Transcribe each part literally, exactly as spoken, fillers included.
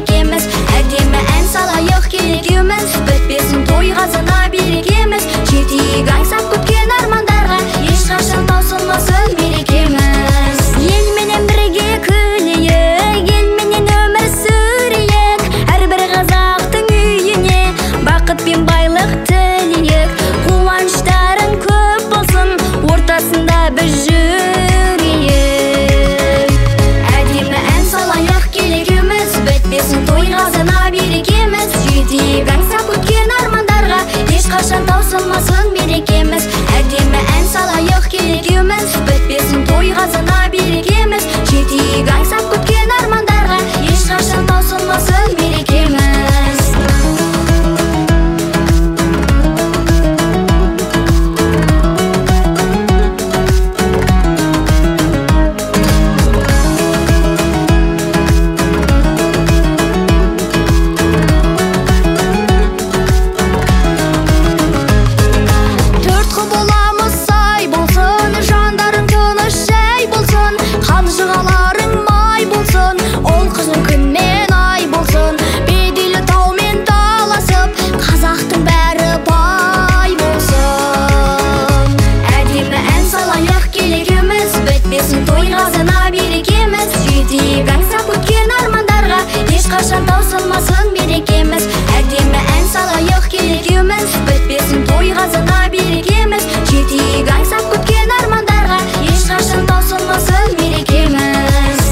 берекеміз. Әдемі ән салайық келекеміз, бітпесін той қазына берекеміз. Жетейік аңсап күткен армандарға, ешқашан таусылмасын мерекеміз. Елменен бірге күлейік, елменен өмір сүрейік, әрбір қазақтың үйіне бақыт пен байлық тілейік. Қуаныштарың көп болсын, ортасында біз жүрейік. Әдемі ән салайық келекеміз, бітпесін той қазына берекеміз. Жетейік аңсап күткен армандарға, ешқашан таусылмасын мерекеміз. Әдемі ән салайық келекеміз, бітпесін той қазына берекеміз. Жетейік аңсап күткен армандарға, ешқашан таусылмасын мерекеміз. Ешқашан таусылмасын мерекеміз. Әдемі ән салайық келекеміз, бітпесін той қазына берекеміз. Жетейік аңсап күткен армандарға, ешқашан таусылмасын мерекеміз.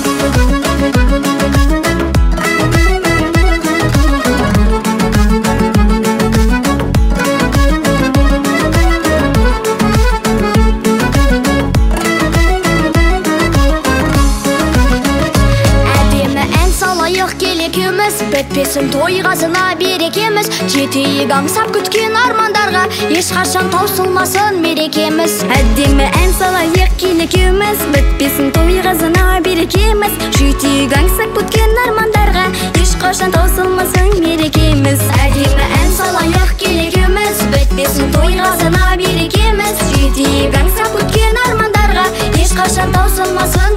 Келекеміз, бітпесін той қазына берекеміз. Жетейік аңсап күткен армандарға, ешқашан таусылмасын мерекеміз. Әдемі ән салайық келекеміз, бітпесін той қазына берекеміз. Жетейік аңсап күткен армандарға, ешқашан таусылмасын мерекеміз. Әдемі ән салайық келекеміз, бітпесін той қазына берекеміз. Жетейік аңсап күткен армандарға, ешқашан таусылмасын